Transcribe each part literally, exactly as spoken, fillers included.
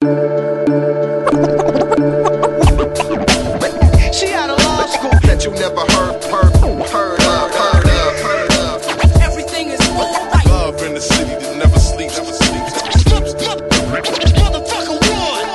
She out of law school that you never heard, heard, heard of, heard of, heard of. Everything is alright. Love in the city that never sleeps, never sleeps. Motherfucker one.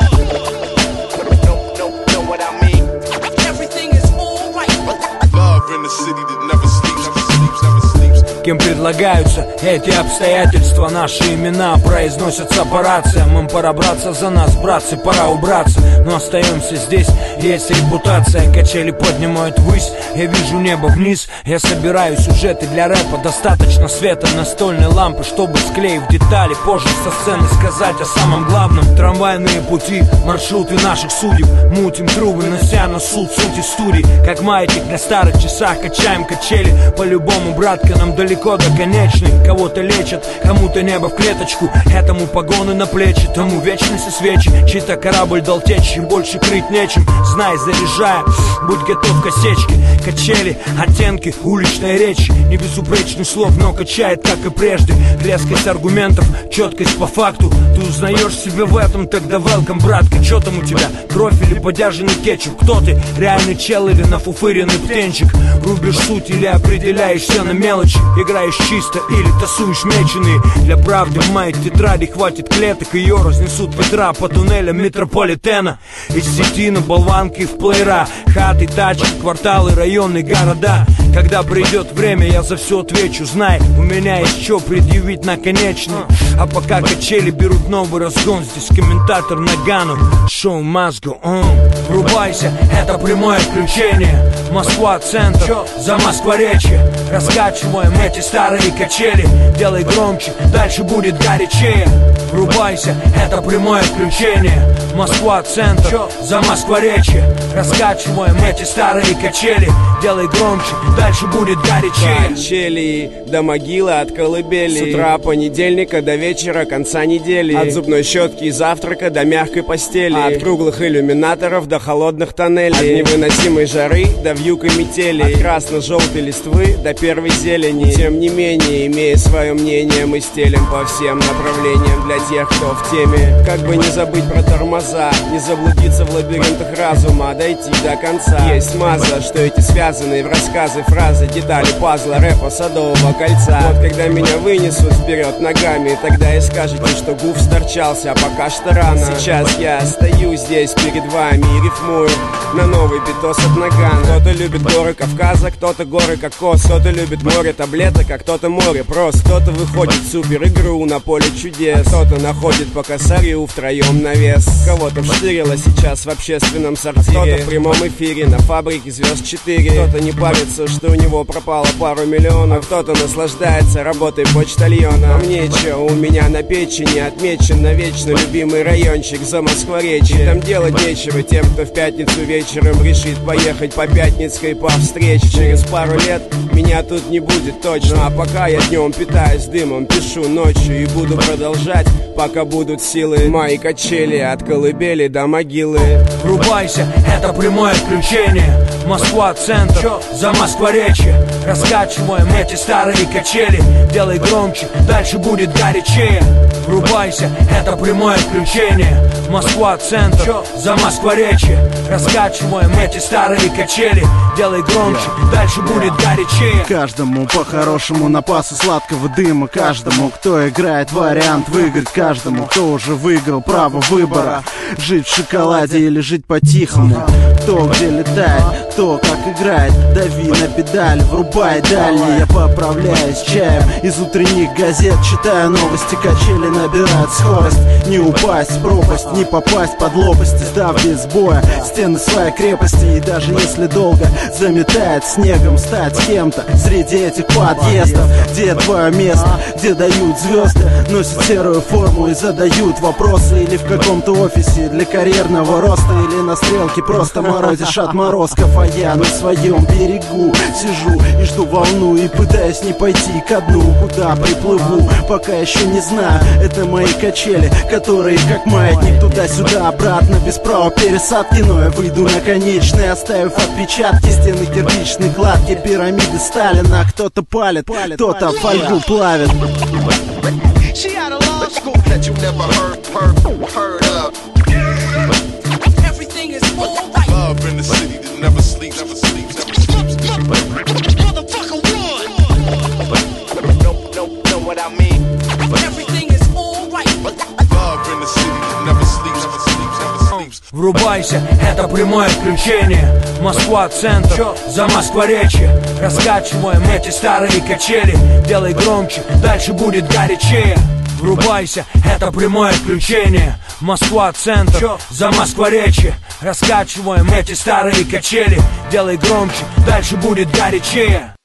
No, no, know what I mean? Everything is alright. Love in the city that never sleeps, never sleeps, never sleeps. Кем предлагаются эти обстоятельства, наши имена произносятся по рациям. Им пора браться за нас, братцы, пора убраться. Но остаемся здесь, есть репутация. Качели поднимают ввысь, я вижу небо вниз. Я собираю сюжеты для рэпа, достаточно света настольной лампы, чтобы, склеив детали, позже со сцены сказать о самом главном. Трамвайные пути, маршруты наших судеб, мутим трубы, нося на суд суть истории. Как маятник на старых часах, качаем качели. По-любому, братка, нам далеко до конечной. Кого-то лечат, кому-то небо в клеточку, этому погоны на плечи, тому вечности свечи. Чей-то корабль дал течь, и больше крыть нечем. Знай, заряжая, будь готов к осечке. Качели, оттенки уличной речи, не безупречных слов, но качает, как и прежде. Резкость аргументов, четкость по факту. Ты узнаешь себя в этом, тогда welcome, братка. Че там у тебя, кровь или подержанный кетчуп? Кто ты, реальный чел или нафуфыренный птенчик? Рубишь суть или определяешься на мелочи? Играешь чисто или тасуешь меченые? Для правды в моей тетради хватит клеток. Ее разнесут ветра по туннелям метрополитена. Из сети на болванки в плеера, хаты, тачки, кварталы, районы, города. Когда придет время, я за все отвечу. Знай, у меня есть что предъявить наконечно. А пока качели берут новый разгон, здесь комментатор Нагану. Шоу must go on. Врубайся, это прямое включение. Москва, центр, за Москворечье. Раскачиваем эти старые качели. Делай громче, дальше будет горячее. Врубайся, это прямое включение. Москва, центр, за Москворечье. Раскачиваем эти старые качели. Делай громче, дальше будет горячее. Качели до могилы от колыбели. С утра понедельника до вечера конца недели. От зубной щетки и завтрака до мягкой постели. От круглых иллюминаторов до холодных тоннелей. От невыносимой жары до вьюг и метели. От красно-желтой листвы до первой зелени. Тем не менее, имея свое мнение, мы стелим по всем направлениям для тех, кто в теме. Как бы не забыть про тормоза, не заблудиться в лабиринтах разума, дойти до конца. Есть маза, что эти связанные в рассказы фразы, детали пазла, рэпа, садового кольца. Вот когда меня вынесут вперед ногами, тогда и скажете, что гуф сторчался, а пока что рано. Сейчас я стою здесь перед вами и рифмую на новый битос от Нагана. Кто-то любит горы Кавказа, кто-то горы кокос, кто-то любит море таблеток, а кто-то море прост. Кто-то выходит в супер игру на поле чудес, кто-то находит по косарю втроем навес. Кого-то вштырило сейчас в общественном сортире, кто-то в прямом эфире на фабрике звезд четыре. Кто-то не парится, что у него пропало пару миллионов, кто-то наслаждается работой почтальона. А мне че, у меня на печени отмечен навечно любимый райончик за Москворечье. Там делать нечего тем, кто в пятницу вечером решит поехать по Пятницкой по встрече. Через пару лет меня тут не будет точно, а пока я днем питаюсь дымом, пишу ночью и буду продолжать, пока будут силы. Мои качели от колыбели до могилы. Врубайся, это прямое включение. Москва, центр, за Москворечье. Раскачиваем эти старые качели. Делай громче, дальше будет горячее. Врубайся, это прямое включение. Москва, центр, за Москворечье. Раскачиваем эти старые качели. Делай громче, дальше будет горячее. Каждому по-хорошему напасы сладкого дыма. Каждому, кто играет вариант выиграть. Каждому, кто уже выиграл право выбора. Жить в шоколаде или жить по-тихому. Кто где летает, кто как играет. Дави на педаль, врубай дальний. Я поправляюсь чаем из утренних газет. Читаю новости, качели набирают скорость. Не упасть в пропасть, не попасть под лопасти. Сдав без боя стены своей крепости. И даже если долго заметает снегом, стать кем-то среди этих подъездов. Где твое место, где дают звезды, носят серую форму и задают вопросы. Или в каком-то офисе для карьерного роста, или на стрелке просто морозишь отморозков. А я на своем берегу сижу и жду волну, и пытаюсь не пойти ко дну. Куда приплыву, пока еще не знаю. Это мои качели, которые как маятник туда-сюда, обратно, без права пересадки. Но я выйду на конечный, оставив отпечатки. Стены кирпичной кладки, пирамиды Сталина. Кто-то палит, кто-то фольгу плавит. She out of law school that you never heard, heard, heard of. Врубайся, это прямое включение. Москва центр, за Москворечье. Раскачиваем эти старые качели. Делай громче, дальше будет горячее. Врубайся, это прямое включение. Москва центр, за Москворечье. Раскачиваем эти старые качели. Делай громче, дальше будет горячее.